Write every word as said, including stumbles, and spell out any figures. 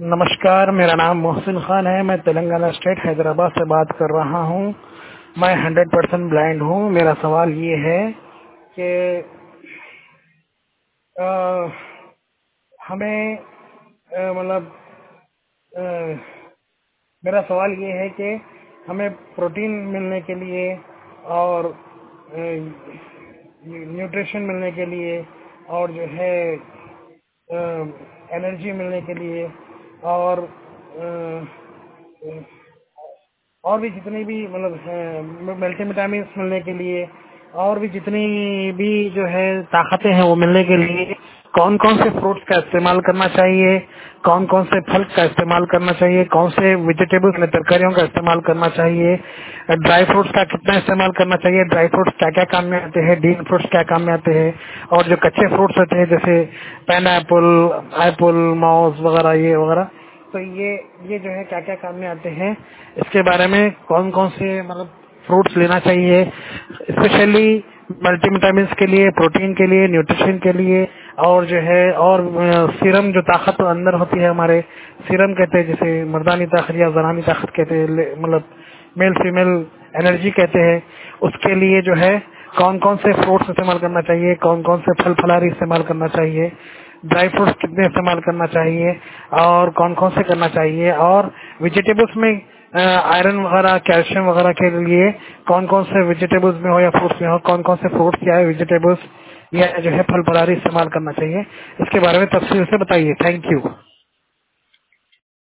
नमस्कार, मेरा नाम मोहसिन खान है। मैं तेलंगाना स्टेट हैदराबाद से बात कर रहा हूँ। मैं हंड्रेड परसेंट ब्लाइंड हूँ। मेरा सवाल ये है कि अ, हमें अ, मतलब अ, मेरा सवाल ये है कि हमें प्रोटीन मिलने के लिए और न्यूट्रिशन मिलने के लिए और जो है एनर्जी मिलने के लिए और अ, और भी जितनी भी मतलब मल्टीविटामिन मिलने के लिए और भी जितनी भी जो है ताकतें हैं वो मिलने के लिए कौन कौन से फ्रूट्स का इस्तेमाल करना चाहिए, कौन कौन से फल का इस्तेमाल करना चाहिए, कौन से वेजिटेबल्स में तरकारियों का इस्तेमाल करना चाहिए, ड्राई फ्रूट्स का कितना इस्तेमाल करना चाहिए, ड्राई फ्रूट्स क्या क्या काम में आते हैं, डीन फ्रूट्स क्या काम में आते हैं, और जो कच्चे फ्रूट्स होते हैं जैसे पाइन एप्पल, एप्पल, माउस वगैरह ये वगैरह, तो ये ये जो है क्या क्या काम में आते हैं, इसके बारे में कौन कौन से मतलब फ्रूट्स लेना चाहिए, स्पेशली मल्टीविटामिन के लिए, प्रोटीन के लिए, न्यूट्रिशन के लिए, और जो है और सीरम जो ताकत अंदर होती है हमारे, सीरम कहते हैं जिसे मर्दानी ताकत या जनानी ताकत कहते हैं, मतलब मेल फीमेल एनर्जी कहते हैं, उसके लिए जो है कौन कौन से फ्रूट्स इस्तेमाल करना चाहिए, कौन कौन से फल फलारी इस्तेमाल करना चाहिए, ड्राई फ्रूट्स कितने इस्तेमाल करना चाहिए और कौन कौन से करना चाहिए, और वेजिटेबल्स में आयरन वगैरह, कैल्शियम वगैरह के लिए कौन कौन से वेजिटेबल्स में हो या फ्रूट्स में हो, कौन कौन से फ्रूट्स या वेजिटेबल्स या जो है फल फलारी इस्तेमाल करना चाहिए, इसके बारे में तफसील से बताइए। Thank you.